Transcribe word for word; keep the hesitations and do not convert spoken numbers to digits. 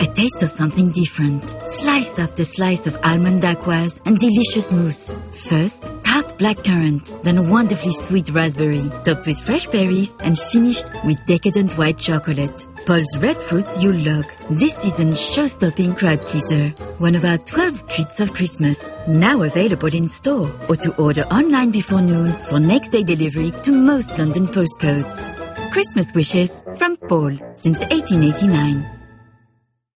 A taste of something different. Slice after slice of almond dacquoise and delicious mousse. First, tart blackcurrant, then a wonderfully sweet raspberry, topped with fresh berries and finished with decadent white chocolate. Paul's red fruits you'll love. This season's show-stopping crowd pleaser. One of our twelve treats of Christmas. Now available in store or to order online before noon for next day delivery to most London postcodes. Christmas wishes from Paul since eighteen eighty-nine.